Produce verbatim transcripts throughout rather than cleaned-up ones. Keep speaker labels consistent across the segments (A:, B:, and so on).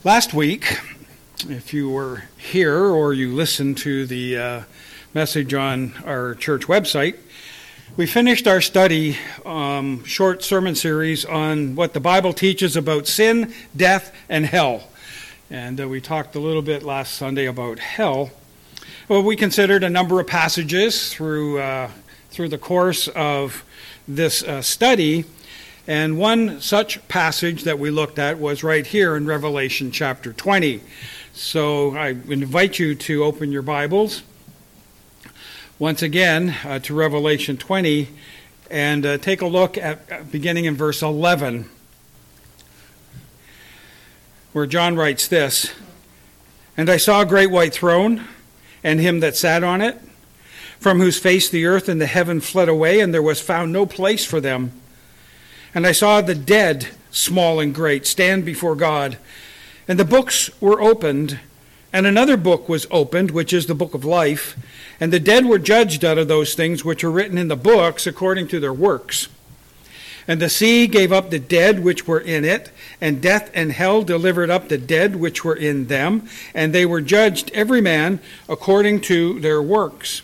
A: Last week, if you were here or you listened to the uh, message on our church website, we finished our study, um, short sermon series on what the Bible teaches about sin, death, and hell. And uh, we talked a little bit last Sunday about hell. Well, we considered a number of passages through uh, through the course of this uh, study. And one such passage that we looked at was right here in Revelation chapter twenty. So I invite you to open your Bibles once again uh, to Revelation twenty and uh, take a look at uh, beginning in verse eleven, where John writes this: "And I saw a great white throne, and him that sat on it, from whose face the earth and the heaven fled away, and there was found no place for them. And I saw the dead, small and great, stand before God. And the books were opened, and another book was opened, which is the book of life. And the dead were judged out of those things which were written in the books according to their works. And the sea gave up the dead which were in it, and death and hell delivered up the dead which were in them, and they were judged every man according to their works.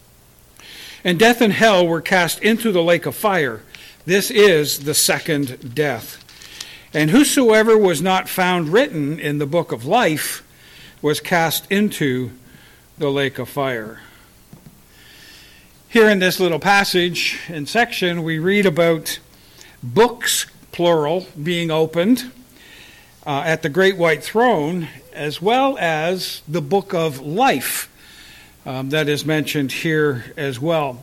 A: And death and hell were cast into the lake of fire. This is the second death. And whosoever was not found written in the book of life was cast into the lake of fire." Here in this little passage and section, we read about books, plural, being opened uh, at the great white throne, as well as the book of life um, that is mentioned here as well.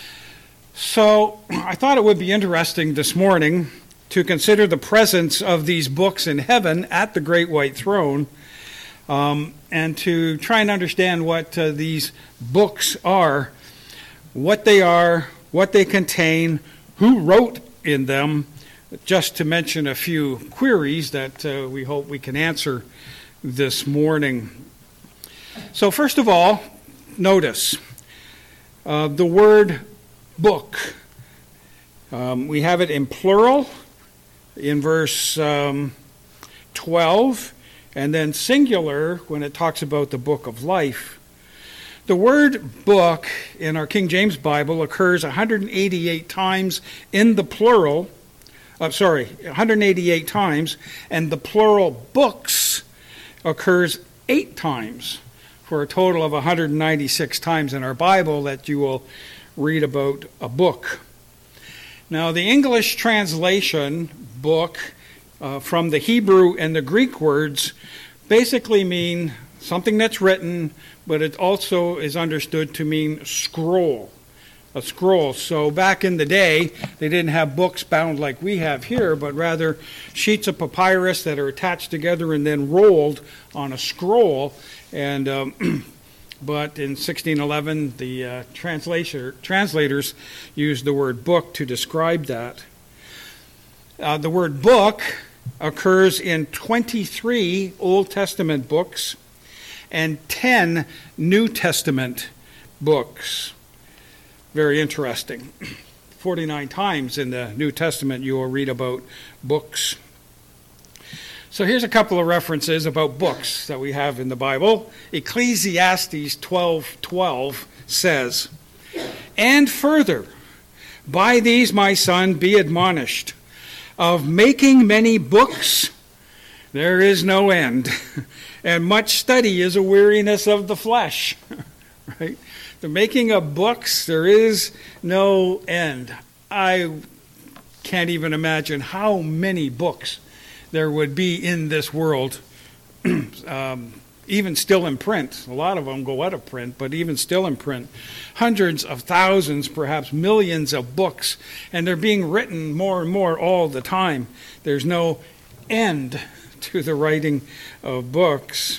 A: So I thought it would be interesting this morning to consider the presence of these books in heaven at the great white throne, um, and to try and understand what uh, these books are, what they are, what they contain, who wrote in them, just to mention a few queries that uh, we hope we can answer this morning. So first of all, notice uh, the word book. Um, we have it in plural in verse um, twelve, and then singular when it talks about the book of life. The word book in our King James Bible occurs one hundred eighty-eight times in the plural, uh, sorry, one hundred eighty-eight times, and the plural books occurs eight times, for a total of one hundred ninety-six times in our Bible that you will read about a book. Now, the English translation book uh, from the Hebrew and the Greek words basically mean something that's written, but it also is understood to mean scroll, a scroll. So back in the day, they didn't have books bound like we have here, but rather sheets of papyrus that are attached together and then rolled on a scroll. And um, But in sixteen eleven, the uh, translator, translators used the word book to describe that. Uh, the word book occurs in twenty-three Old Testament books and ten New Testament books. Very interesting. forty-nine times in the New Testament you will read about books. So here's a couple of references about books that we have in the Bible. Ecclesiastes twelve twelve says, "And further, by these, my son, be admonished, of making many books there is no end, and much study is a weariness of the flesh." Right? The making of books, there is no end. I can't even imagine how many books there would be in this world, um, even still in print. A lot of them go out of print, but even still in print. Hundreds of thousands, perhaps millions of books, and they're being written more and more all the time. There's no end to the writing of books.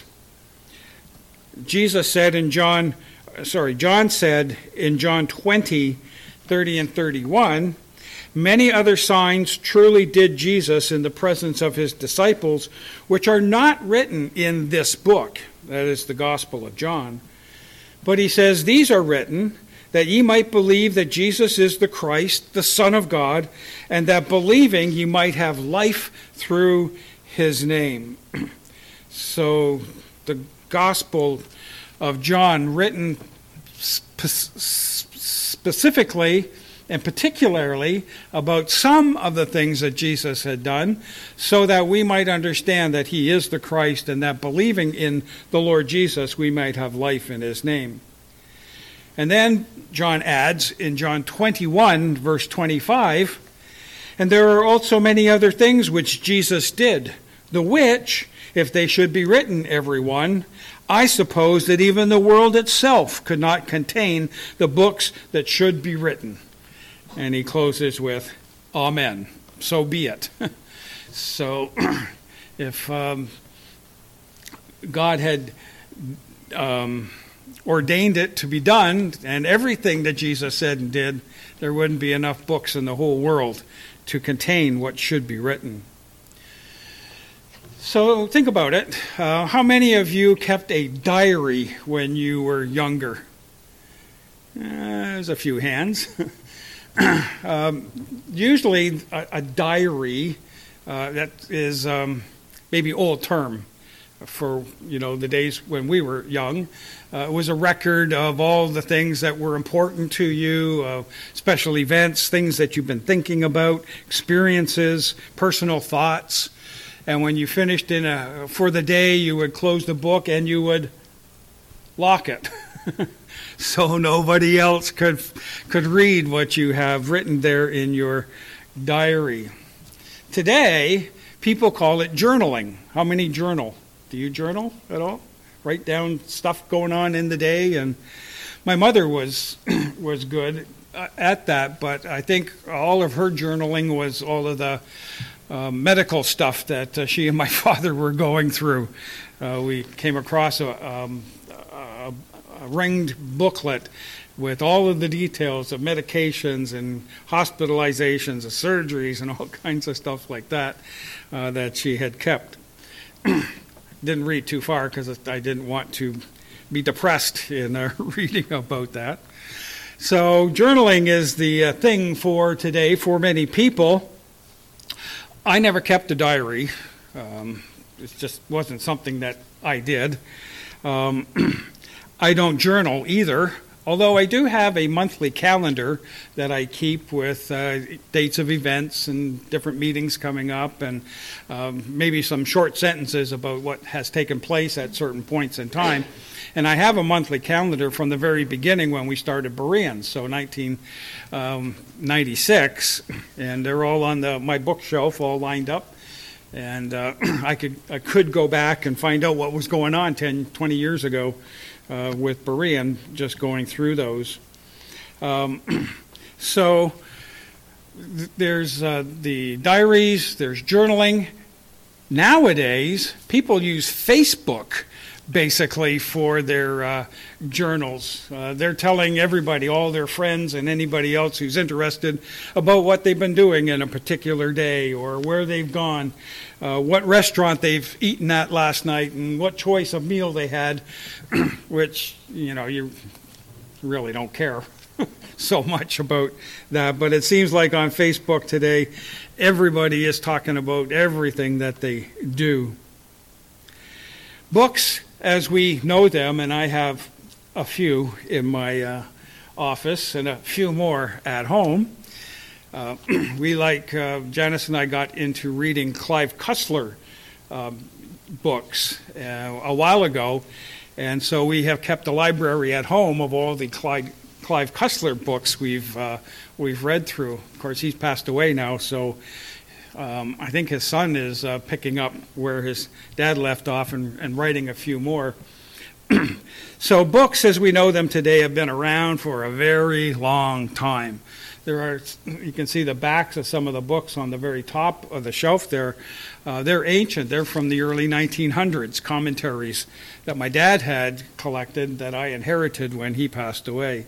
A: Jesus said in John, sorry, John said in John twenty, thirty and thirty-one, "Many other signs truly did Jesus in the presence of his disciples, which are not written in this book," that is the Gospel of John. "But he says, these are written, that ye might believe that Jesus is the Christ, the Son of God, and that believing ye might have life through his name." So the Gospel of John, written spe- specifically and particularly about some of the things that Jesus had done, so that we might understand that he is the Christ, and that believing in the Lord Jesus, we might have life in his name. And then John adds in John twenty-one, verse twenty-five, and there are also many other things which Jesus did, the which, if they should be written, every one, I suppose that even the world itself could not contain the books that should be written. And he closes with, Amen. So be it. So if um, God had um, ordained it to be done, and everything that Jesus said and did, there wouldn't be enough books in the whole world to contain what should be written. So think about it. Uh, how many of you kept a diary when you were younger? Uh, there's a few hands. um, usually a, a diary, uh, that is um, maybe old term for, you know, the days when we were young. Uh, it was a record of all the things that were important to you, uh, special events, things that you've been thinking about, experiences, personal thoughts. And when you finished in a, for the day, you would close the book and you would lock it. So nobody else could could read what you have written there in your diary. Today, people call it journaling. How many journal? Do you journal at all? Write down stuff going on in the day? And my mother was was good at that, but I think all of her journaling was all of the uh, medical stuff that uh, she and my father were going through. Uh, we came across a, um, a a ringed booklet with all of the details of medications and hospitalizations and surgeries and all kinds of stuff like that uh, that she had kept. Didn't read too far because I didn't want to be depressed in uh, reading about that. So journaling is the uh, thing for today for many people. I never kept a diary. Um, it just wasn't something that I did. Um, I don't journal either, although I do have a monthly calendar that I keep with uh, dates of events and different meetings coming up, and um, maybe some short sentences about what has taken place at certain points in time. And I have a monthly calendar from the very beginning when we started Bereans, so nineteen ninety-six, and they're all on the, my bookshelf, all lined up. And uh, I could I could go back and find out what was going on ten, twenty years ago uh, with Berean, just going through those. Um, so th- there's uh, the diaries, there's journaling. Nowadays, people use Facebook basically for their uh, journals. Uh, they're telling everybody, all their friends and anybody else who's interested, about what they've been doing in a particular day, or where they've gone, uh, what restaurant they've eaten at last night, and what choice of meal they had, which, you know, you really don't care so much about that. But it seems like on Facebook today, everybody is talking about everything that they do. Books, as we know them, and I have a few in my uh, office and a few more at home. Uh, we like, uh, Janice and I got into reading Clive Cussler um, books uh, a while ago, and so we have kept a library at home of all the Clive, Clive Cussler books we've uh, we've read through. Of course, he's passed away now, so Um, I think his son is uh, picking up where his dad left off and, and writing a few more. So books, as we know them today, have been around for a very long time. There are, you can see the backs of some of the books on the very top of the shelf there. Uh, they're ancient. They're from the early nineteen hundreds, commentaries that my dad had collected that I inherited when he passed away.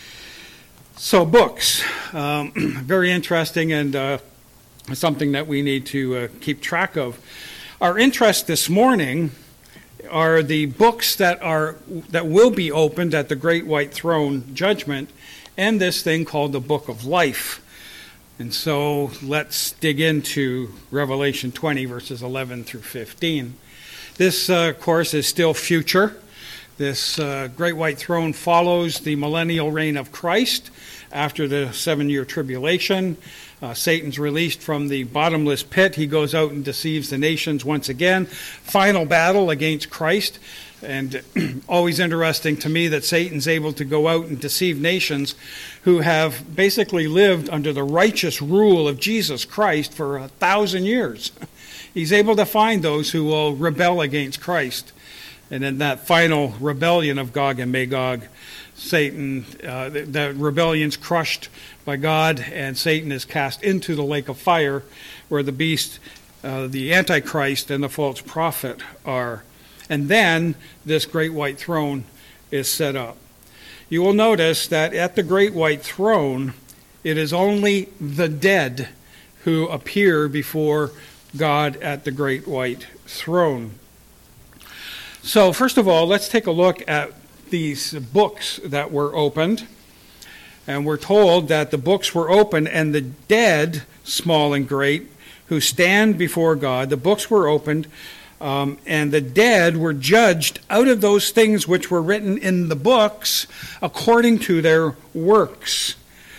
A: So books, um, very interesting, and uh, something that we need to uh, keep track of. Our interest this morning are the books that are that will be opened at the Great White Throne Judgment, and this thing called the Book of Life. And so let's dig into Revelation twenty, verses eleven through fifteen. This, uh, of course, is still future. This uh, great white throne follows the millennial reign of Christ after the seven-year tribulation. Uh, Satan's released from the bottomless pit. He goes out and deceives the nations once again. Final battle against Christ. And always interesting to me that Satan's able to go out and deceive nations who have basically lived under the righteous rule of Jesus Christ for a thousand years. He's able to find those who will rebel against Christ. And in that final rebellion of Gog and Magog, Satan, uh, the, the rebellion's crushed by God, and Satan is cast into the lake of fire where the beast, uh, the Antichrist, and the false prophet are. And then this great white throne is set up. You will notice that at the great white throne, it is only the dead who appear before God at the great white throne. So first of all, let's take a look at these books that were opened. And we're told that the books were opened, and the dead, small and great, who stand before God, the books were opened, um, and the dead were judged out of those things which were written in the books according to their works.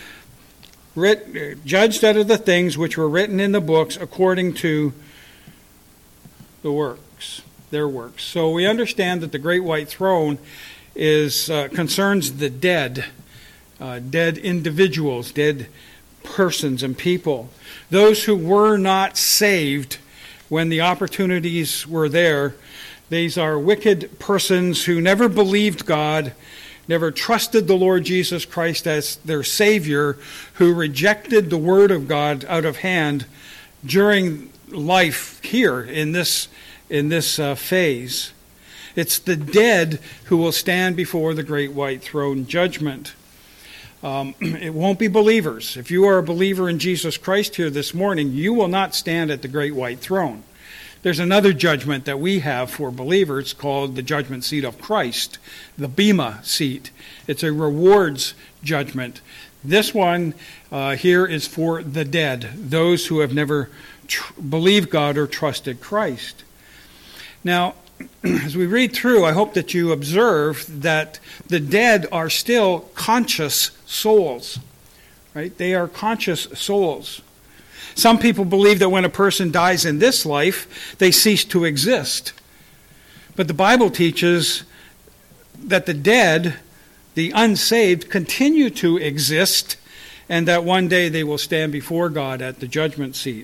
A: Writ, judged out of the things which were written in the books according to the works, their works. So we understand that the great white throne is uh, concerns the dead, uh, dead individuals, dead persons and people, those who were not saved when the opportunities were there. These are wicked persons who never believed God, never trusted the Lord Jesus Christ as their Savior, who rejected the Word of God out of hand during life here in this in this uh, phase. It's the dead who will stand before the great white throne judgment. Um, it won't be believers. If you are a believer in Jesus Christ here this morning, you will not stand at the great white throne. There's another judgment that we have for believers called the judgment seat of Christ, the Bema seat. It's a rewards judgment. This one uh, here is for the dead, those who have never tr- believed God or trusted Christ. Now, as we read through, I hope that you observe that the dead are still conscious souls, right? They are conscious souls. Some people believe that when a person dies in this life, they cease to exist. But the Bible teaches that the dead, the unsaved, continue to exist, and that one day they will stand before God at the judgment seat.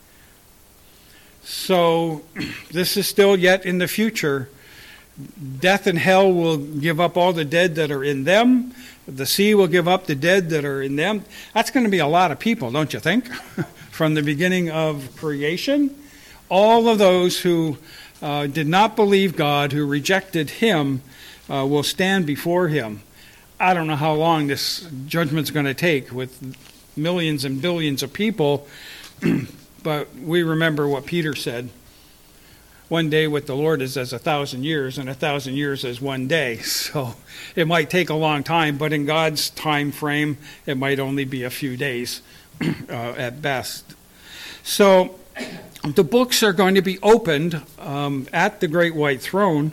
A: So this is still yet in the future. Death and hell will give up all the dead that are in them. The sea will give up the dead that are in them. That's going to be a lot of people, don't you think? From the beginning of creation, all of those who uh, did not believe God, who rejected Him, uh, will stand before Him. I don't know how long this judgment's going to take with millions and billions of people. But we remember what Peter said. One day with the Lord is as a thousand years, and a thousand years as one day. So it might take a long time, but in God's time frame, it might only be a few days uh, at best. So the books are going to be opened um, at the great white throne.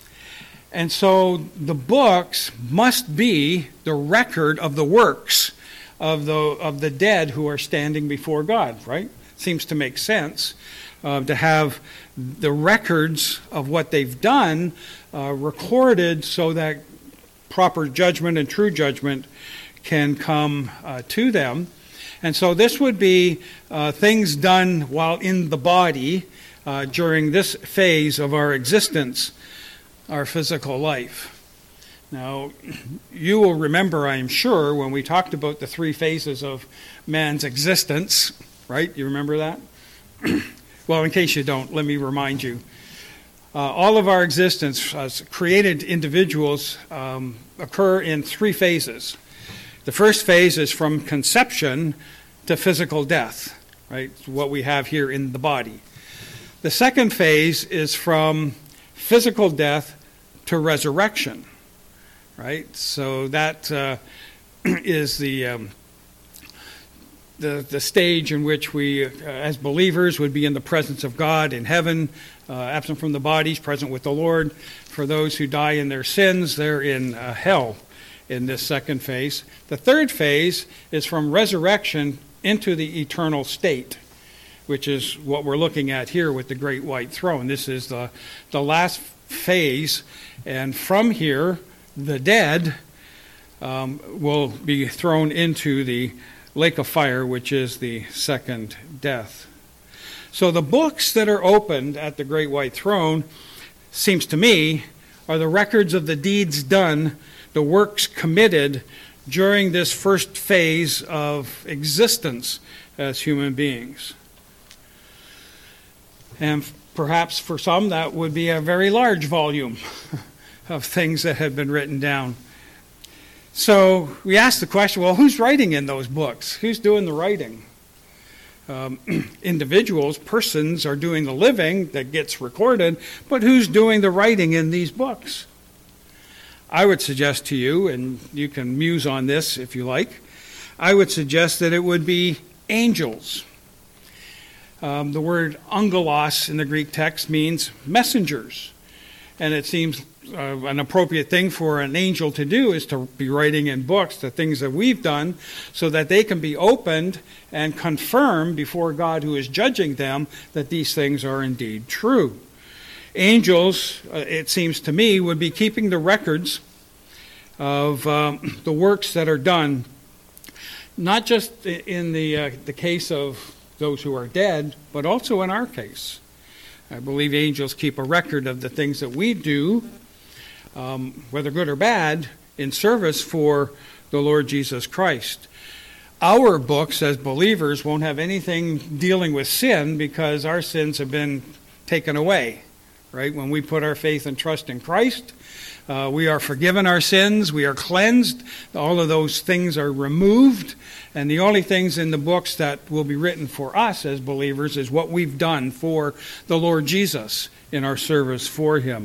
A: And so the books must be the record of the works of the of the dead who are standing before God, right? Seems to make sense uh, to have the records of what they've done uh, recorded so that proper judgment and true judgment can come uh, to them. And so this would be uh, things done while in the body uh, during this phase of our existence, our physical life. Now, you will remember, I am sure, when we talked about the three phases of man's existence. Right? You remember that? Well, in case you don't, let me remind you. Uh, all of our existence as created individuals um, occur in three phases. The first phase is from conception to physical death, right? It's what we have here in the body. The second phase is from physical death to resurrection, right? So that uh, is the... Um, The, the stage in which we, uh, as believers, would be in the presence of God in heaven, uh, absent from the bodies, present with the Lord. For those who die in their sins, they're in uh, hell in this second phase. The third phase is from resurrection into the eternal state, which is what we're looking at here with the great white throne. This is the, the last phase, and from here, the dead um, will be thrown into the lake of fire, which is the second death. So the books that are opened at the great white throne, seems to me, are the records of the deeds done, the works committed during this first phase of existence as human beings. And perhaps for some that would be a very large volume of things that have been written down. So we ask the question, well, who's writing in those books? Who's doing the writing? Um, individuals, persons are doing the living that gets recorded, but who's doing the writing in these books? I would suggest to you, and you can muse on this if you like, I would suggest that it would be angels. Um, the word angelos in the Greek text means messengers. And it seems uh, an appropriate thing for an angel to do is to be writing in books the things that we've done so that they can be opened and confirmed before God who is judging them that these things are indeed true. Angels, uh, it seems to me, would be keeping the records of um, the works that are done, not just in the uh, the case of those who are dead, but also in our case. I believe angels keep a record of the things that we do, um, whether good or bad, in service for the Lord Jesus Christ. Our books as believers won't have anything dealing with sin because our sins have been taken away, right? When we put our faith and trust in Christ, uh, we are forgiven our sins, we are cleansed, all of those things are removed, and the only things in the books that will be written for us as believers is what we've done for the Lord Jesus in our service for Him.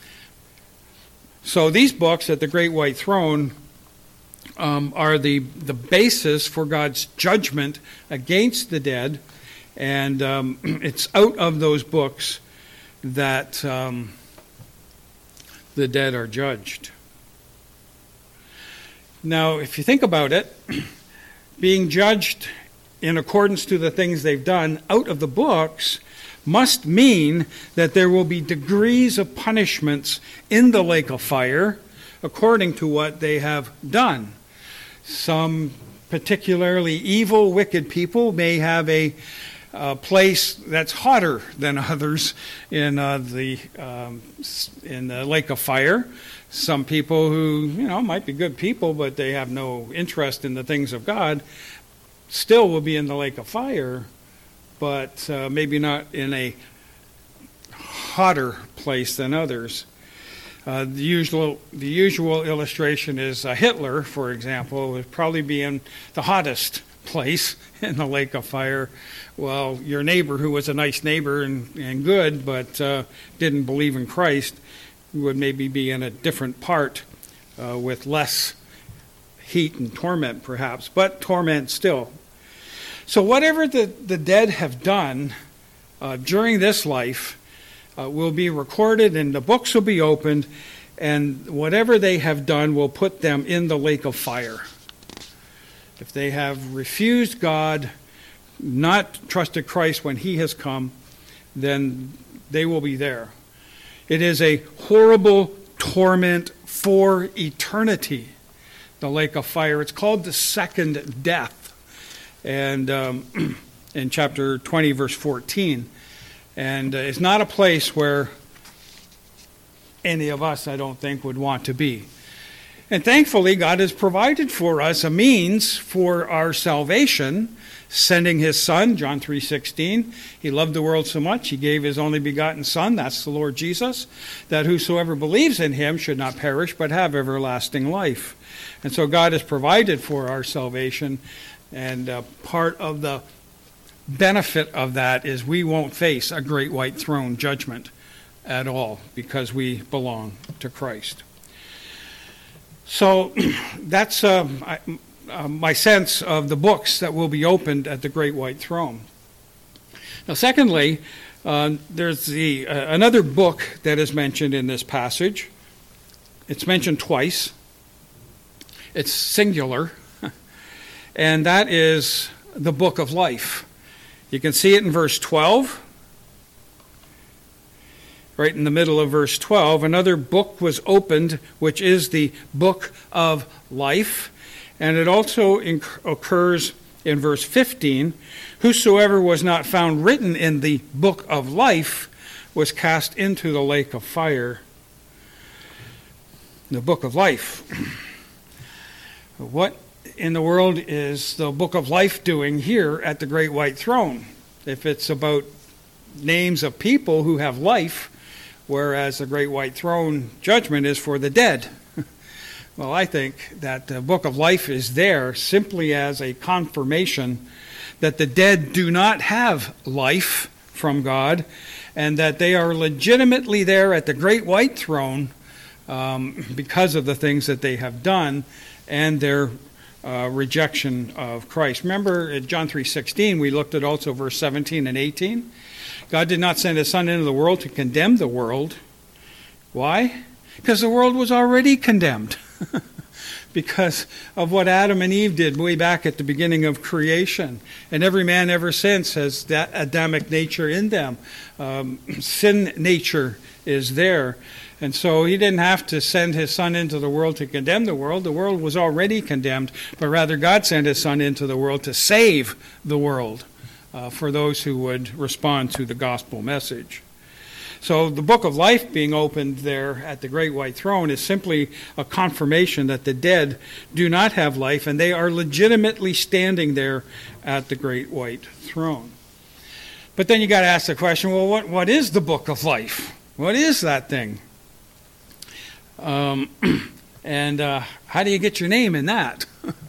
A: So these books at the Great White Throne um, are the, the basis for God's judgment against the dead, and um, it's out of those books that um, the dead are judged. Now, if you think about it, being judged in accordance to the things they've done out of the books must mean that there will be degrees of punishments in the lake of fire according to what they have done. Some particularly evil, wicked people may have a, a place that's hotter than others in uh, the um, in the lake of fire. Some people who, you know, might be good people, but they have no interest in the things of God, still will be in the lake of fire, but uh, maybe not in a hotter place than others. Uh, the usual the usual illustration is uh, Hitler, for example, would probably be in the hottest place in the lake of fire. Well, your neighbor, who was a nice neighbor and, and good, but uh, didn't believe in Christ, would maybe be in a different part uh, with less heat and torment, perhaps, but torment still. So whatever the, the dead have done uh, during this life uh, will be recorded, and the books will be opened, and whatever they have done will put them in the lake of fire. If they have refused God, not trusted Christ when He has come, then they will be there. It is a horrible torment for eternity, the lake of fire. It's called the second death. And um, in chapter twenty, verse fourteen. And uh, it's not a place where any of us, I don't think, would want to be. And thankfully, God has provided for us a means for our salvation, sending His Son, John three sixteen. He loved the world so much, He gave His only begotten Son, that's the Lord Jesus, that whosoever believes in Him should not perish, but have everlasting life. And so God has provided for our salvation, and uh, part of the benefit of that is we won't face a great white throne judgment at all because we belong to Christ. So that's uh, I, uh, my sense of the books that will be opened at the great white throne. Now, secondly, Uh, there's the uh, another book that is mentioned in this passage. It's mentioned twice. It's singular, and that is the book of life. You can see it in verse twelve. Right in the middle of verse twelve, another book was opened, which is the book of life. And it also inc- occurs in verse fifteen, whosoever was not found written in the book of life was cast into the lake of fire. The book of life. What in the world is the book of life doing here at the great white throne? If it's about names of people who have life, whereas the great white throne judgment is for the dead. Well, I think that the book of life is there simply as a confirmation that the dead do not have life from God, and that they are legitimately there at the great white throne um, because of the things that they have done and their uh, rejection of Christ. Remember at John three sixteen, we looked at also verse seventeen and eighteen. God did not send his Son into the world to condemn the world. Why? Because the world was already condemned. Because of what Adam and Eve did way back at the beginning of creation. And every man ever since has that Adamic nature in them. Um, sin nature is there. And so he didn't have to send his Son into the world to condemn the world. The world was already condemned. But rather God sent his Son into the world to save the world uh, for those who would respond to the gospel message. So the book of life being opened there at the great white throne is simply a confirmation that the dead do not have life, and they are legitimately standing there at the great white throne. But then you got to ask the question, well, what, what is the book of life? What is that thing? Um, and uh, how do you get your name in that?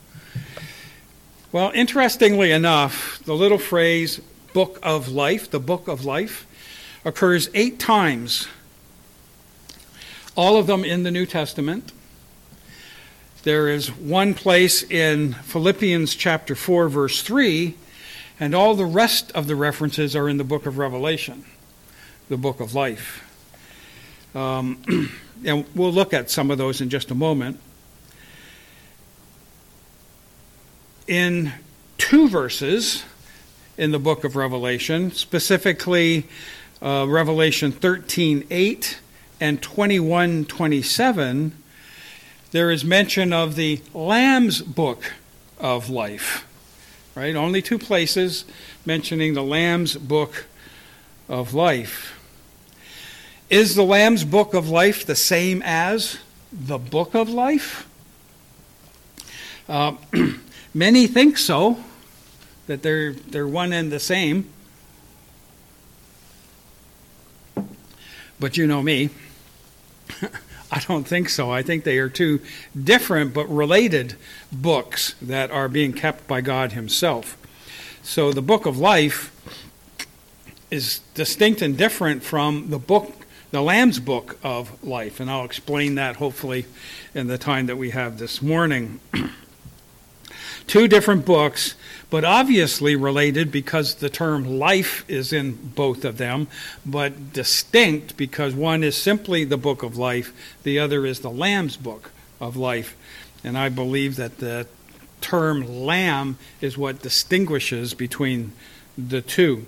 A: Well, interestingly enough, the little phrase book of life, the book of life, occurs eight times, all of them in the New Testament. There is one place in Philippians chapter four, verse three, and all the rest of the references are in the book of Revelation, the book of life. Um, and we'll look at some of those in just a moment. In two verses in the book of Revelation, specifically Uh, Revelation thirteen eight and twenty-one twenty-seven, there is mention of the Lamb's book of life. Right? Only two places mentioning the Lamb's book of life. Is the Lamb's book of life the same as the book of life? Uh, many think so, that they're they're one and the same. But you know me, I don't think so. I think they are two different but related books that are being kept by God himself. So the book of life is distinct and different from the book, the Lamb's book of life. And I'll explain that hopefully in the time that we have this morning. Two different books, but obviously related because the term life is in both of them, but distinct because one is simply the book of life, the other is the Lamb's book of life. And I believe that the term Lamb is what distinguishes between the two.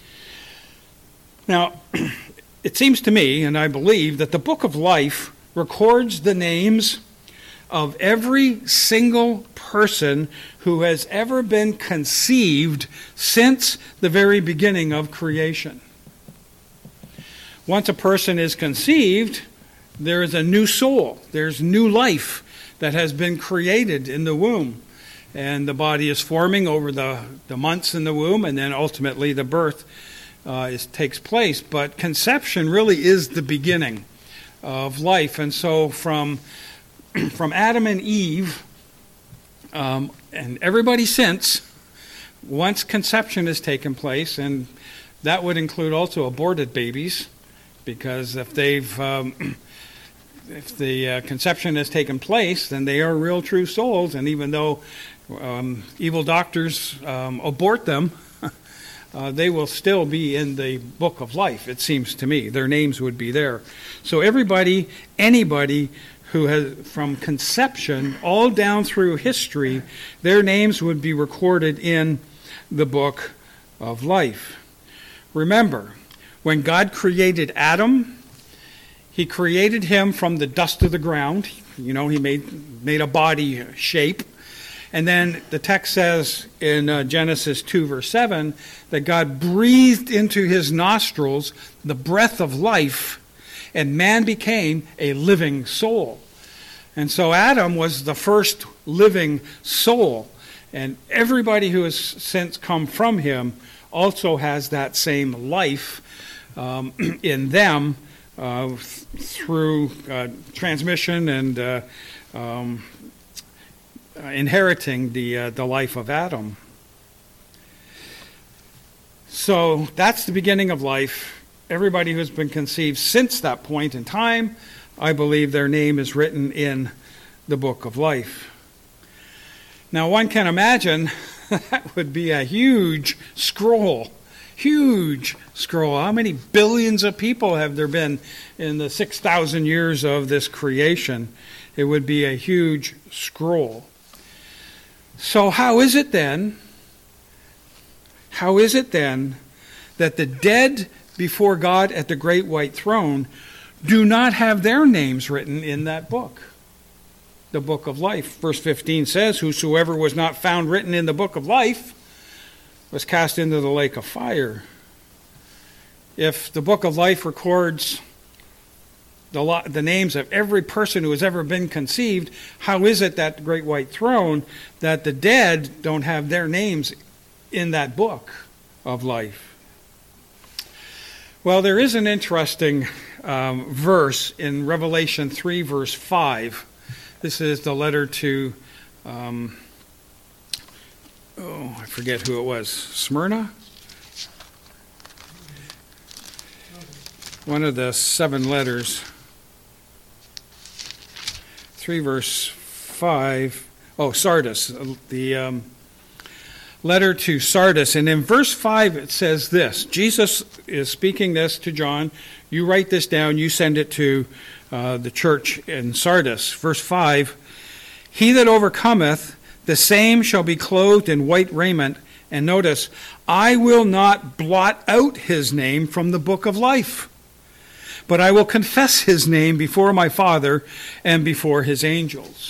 A: Now, it seems to me, and I believe, that the book of life records the names of every single person who has ever been conceived since the very beginning of creation. Once a person is conceived, there is a new soul. There's new life that has been created in the womb. And the body is forming over the, the months in the womb, and then ultimately the birth uh, is, takes place. But conception really is the beginning of life. And so from From Adam and Eve, um, and everybody since, once conception has taken place, and that would include also aborted babies, because if they've, um, if the uh, conception has taken place, then they are real true souls, and even though um, evil doctors um, abort them, uh, they will still be in the book of life, it seems to me. Their names would be there. So everybody, anybody who has, from conception all down through history, their names would be recorded in the book of life. Remember, when God created Adam, he created him from the dust of the ground. You know, he made, made a body shape. And then the text says in uh, Genesis two, verse seven, that God breathed into his nostrils the breath of life, and man became a living soul. And so Adam was the first living soul. And everybody who has since come from him also has that same life um, in them uh, th- through uh, transmission and uh, um, Uh, inheriting the uh, the life of Adam. So that's the beginning of life. Everybody who's been conceived since that point in time, I believe their name is written in the book of life. Now one can imagine that would be a huge scroll. Huge scroll. How many billions of people have there been in the six thousand years of this creation? It would be a huge scroll. So how is it then, how is it then that the dead before God at the great white throne do not have their names written in that book, the book of life? Verse fifteen says, whosoever was not found written in the book of life was cast into the lake of fire. If the book of life records The, the names of every person who has ever been conceived, how is it that the great white throne, that the dead don't have their names in that book of life? Well, there is an interesting um, verse in Revelation three, verse five. This is the letter to, um, oh, I forget who it was, Smyrna? One of the seven letters. three verse five, oh, Sardis, the um, letter to Sardis. And in verse five it says this, Jesus is speaking this to John. You write this down, you send it to uh, the church in Sardis. Verse five, he that overcometh, the same shall be clothed in white raiment. And notice, I will not blot out his name from the book of life, but I will confess his name before my Father and before his angels.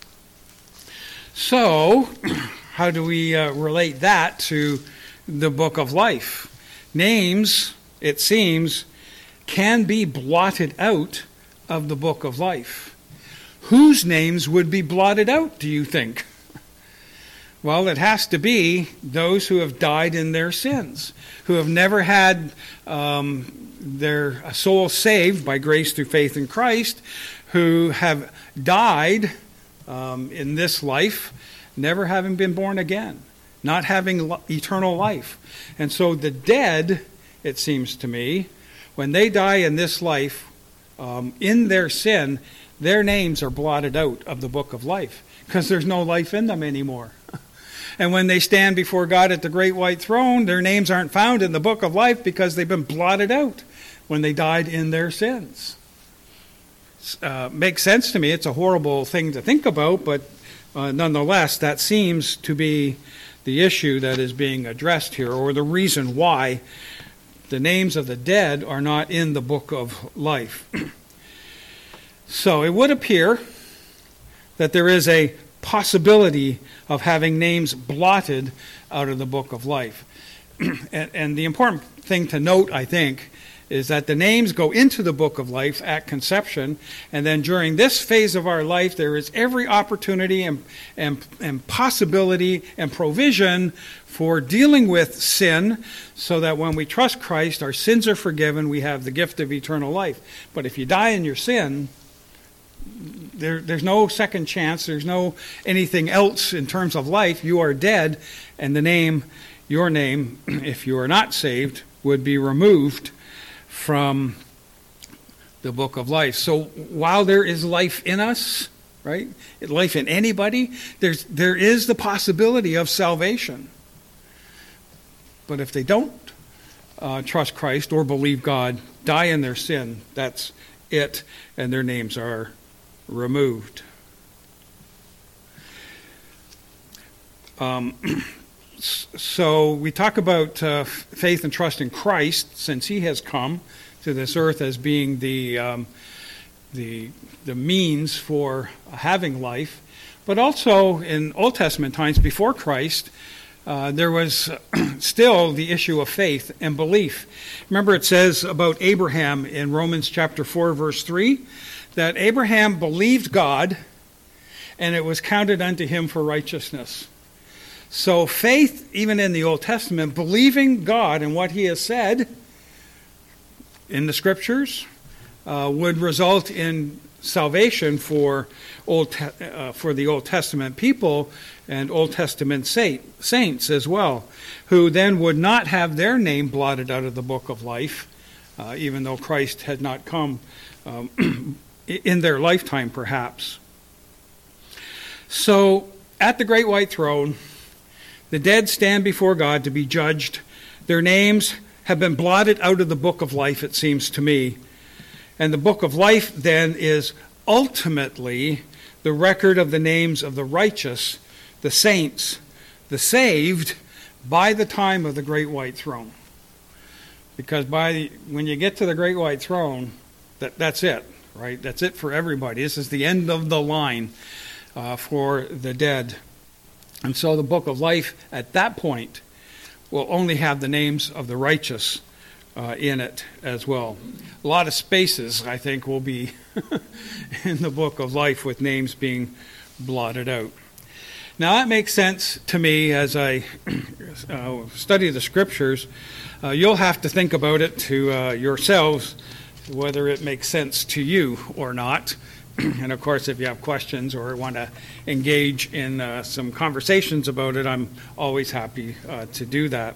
A: So, how do we uh, relate that to the book of life? Names, it seems, can be blotted out of the book of life. Whose names would be blotted out, do you think? Well, it has to be those who have died in their sins, who have never had um, their soul saved by grace through faith in Christ, who have died um, in this life, never having been born again, not having eternal life. And so the dead, it seems to me, when they die in this life, um, in their sin, their names are blotted out of the book of life because there's no life in them anymore. And when they stand before God at the great white throne, their names aren't found in the book of life because they've been blotted out when they died in their sins. Uh, makes sense to me. It's a horrible thing to think about, but uh, nonetheless, that seems to be the issue that is being addressed here, or the reason why the names of the dead are not in the book of life. So it would appear that there is a possibility of having names blotted out of the book of life. and, and the important thing to note, I think, is that the names go into the book of life at conception, and then during this phase of our life, there is every opportunity and, and, and possibility and provision for dealing with sin, so that when we trust Christ, our sins are forgiven, we have the gift of eternal life. But if you die in your sin, there, there's no second chance, there's no anything else in terms of life. You are dead, and the name, your name, if you are not saved, would be removed from the book of life. So while there is life in us, right, life in anybody, there's there is the possibility of salvation. But if they don't uh, trust Christ or believe God, die in their sin, that's it, and their names are removed. Um, so we talk about uh, faith and trust in Christ, since he has come to this earth as being the um, the the means for having life. But also in Old Testament times before Christ, uh, there was still the issue of faith and belief. Remember, it says about Abraham in Romans chapter four, verse three, that Abraham believed God, and it was counted unto him for righteousness. So faith, even in the Old Testament, believing God and what he has said in the Scriptures, uh, would result in salvation for Old uh, for the Old Testament people and Old Testament saint, saints as well, who then would not have their name blotted out of the book of life, uh, even though Christ had not come um, in their lifetime, perhaps. So, at the great white throne, the dead stand before God to be judged. Their names have been blotted out of the book of life, it seems to me. And the book of life, then, is ultimately the record of the names of the righteous, the saints, the saved, by the time of the great white throne. Because by the, when you get to the great white throne, that, that's it, right? That's it for everybody. This is the end of the line uh, for the dead. And so the book of life at that point will only have the names of the righteous uh, in it as well. A lot of spaces, I think, will be in the book of life with names being blotted out. Now that makes sense to me as I uh, study the Scriptures. Uh, you'll have to think about it to uh, yourselves, whether it makes sense to you or not. And of course, if you have questions or want to engage in uh, some conversations about it, I'm always happy uh, to do that.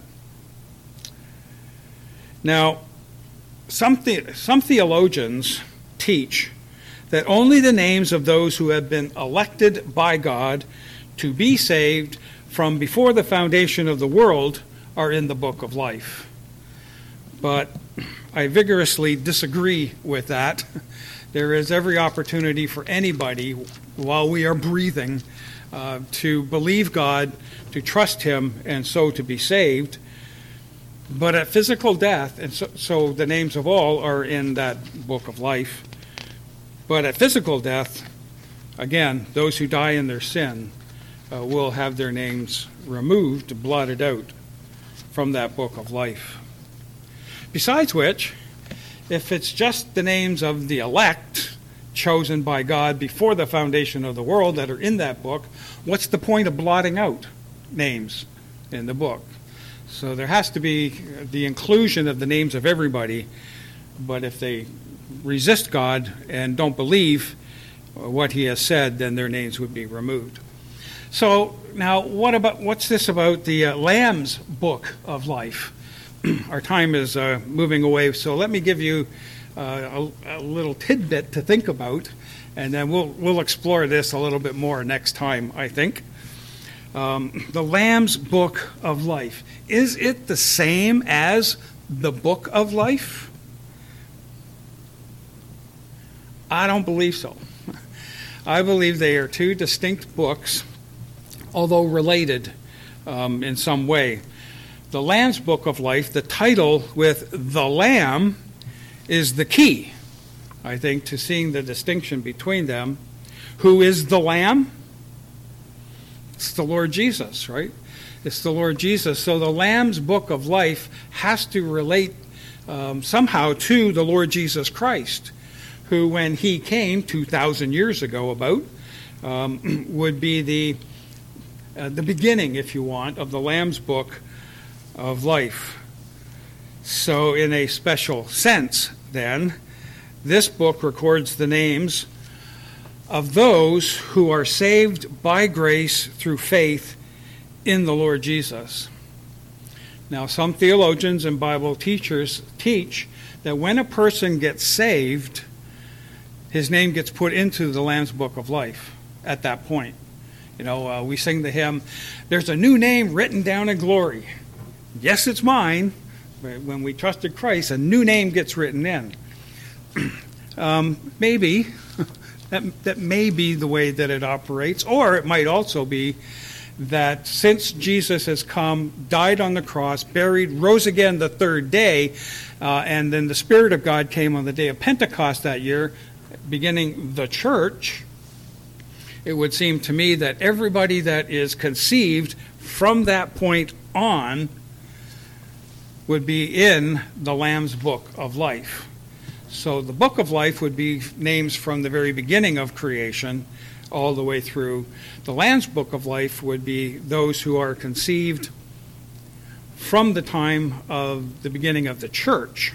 A: Now, some, the- some theologians teach that only the names of those who have been elected by God to be saved from before the foundation of the world are in the book of life. But I vigorously disagree with that. There is every opportunity for anybody, while we are breathing, uh, to believe God, to trust Him, and so to be saved. But at physical death, and so, so the names of all are in that book of life. But at physical death, again, those who die in their sin uh, will have their names removed, blotted out from that book of life. Besides which, if it's just the names of the elect chosen by God before the foundation of the world that are in that book, what's the point of blotting out names in the book? So there has to be the inclusion of the names of everybody, but if they resist God and don't believe what He has said, then their names would be removed. So now, what about what's this about the uh, Lamb's book of life? Our time is uh, moving away, so let me give you uh, a, a little tidbit to think about, and then we'll we'll explore this a little bit more next time, I think. Um, the Lamb's book of life. Is it the same as the book of life? I don't believe so. I believe they are two distinct books, although related um, in some way. The Lamb's book of life, the title with the Lamb, is the key, I think, to seeing the distinction between them. Who is the Lamb? It's the Lord Jesus, right? It's the Lord Jesus. So the Lamb's book of life has to relate um, somehow to the Lord Jesus Christ, who, when He came two thousand years ago about, um, would be the, uh, the beginning, if you want, of the Lamb's book of life. So in a special sense, then, this book records the names of those who are saved by grace through faith in the Lord Jesus. Now, some theologians and Bible teachers teach that when a person gets saved, his name gets put into the Lamb's book of life at that point. You know, uh, we sing the hymn, "There's a new name written down in glory." Yes, it's mine. But when we trusted Christ, a new name gets written in. um, maybe. that, that may be the way that it operates. Or it might also be that since Jesus has come, died on the cross, buried, rose again the third day, uh, and then the Spirit of God came on the day of Pentecost that year, beginning the church, it would seem to me that everybody that is conceived from that point on would be in the Lamb's Book of Life. So the Book of Life would be names from the very beginning of creation all the way through. The Lamb's Book of Life would be those who are conceived from the time of the beginning of the church.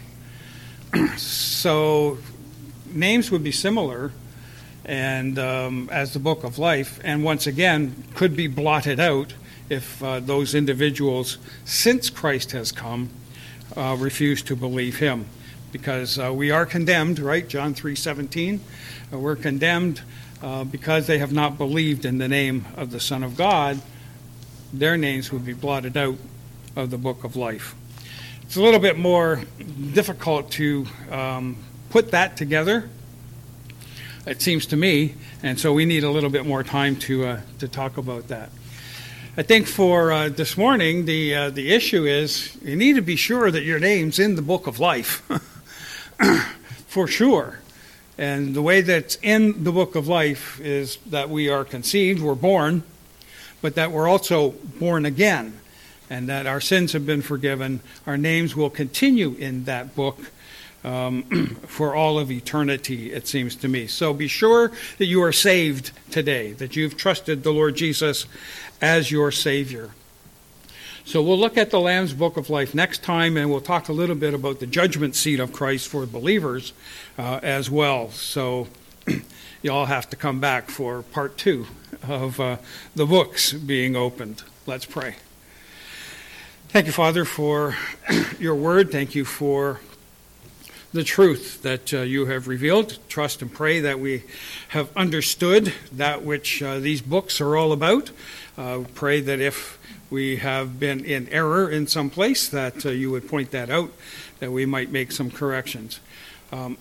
A: So names would be similar, and um, as the Book of Life, and once again could be blotted out if uh, those individuals, since Christ has come, uh, refuse to believe him. Because uh, we are condemned, right? John three seventeen. Uh, we're condemned uh, because they have not believed in the name of the Son of God. Their names would be blotted out of the Book of Life. It's a little bit more difficult to um, put that together, it seems to me, and so we need a little bit more time to uh, to talk about that. I think for uh, this morning, the uh, the issue is you need to be sure that your name's in the Book of Life, for sure. And the way that's in the Book of Life is that we are conceived, we're born, but that we're also born again, and that our sins have been forgiven. Our names will continue in that book um, for all of eternity, it seems to me. So be sure that you are saved today, that you've trusted the Lord Jesus as your Savior. So we'll look at the Lamb's Book of Life next time, and we'll talk a little bit about the judgment seat of Christ for believers uh, as well. So you all have to come back for part two of uh, the books being opened. Let's pray. Thank you, Father, for your word. Thank you for the truth that uh, you have revealed. Trust and pray that we have understood that which uh, these books are all about. Uh, pray that if we have been in error in some place, that uh, you would point that out, that we might make some corrections. Um,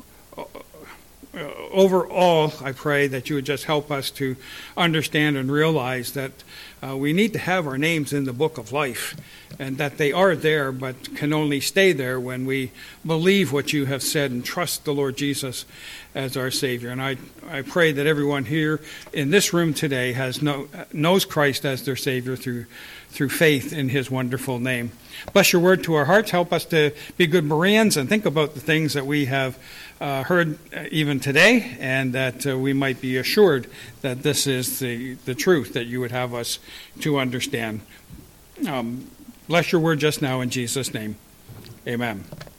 A: overall, I pray that you would just help us to understand and realize that uh, we need to have our names in the Book of Life, and that they are there but can only stay there when we believe what you have said and trust the Lord Jesus as our Savior. And I, I pray that everyone here in this room today has know, knows Christ as their Savior through through faith in his wonderful name. Bless your word to our hearts. Help us to be good Bereans and think about the things that we have uh, heard even today, and that uh, we might be assured that this is the, the truth that you would have us to understand. Um, bless your word just now in Jesus' name. Amen.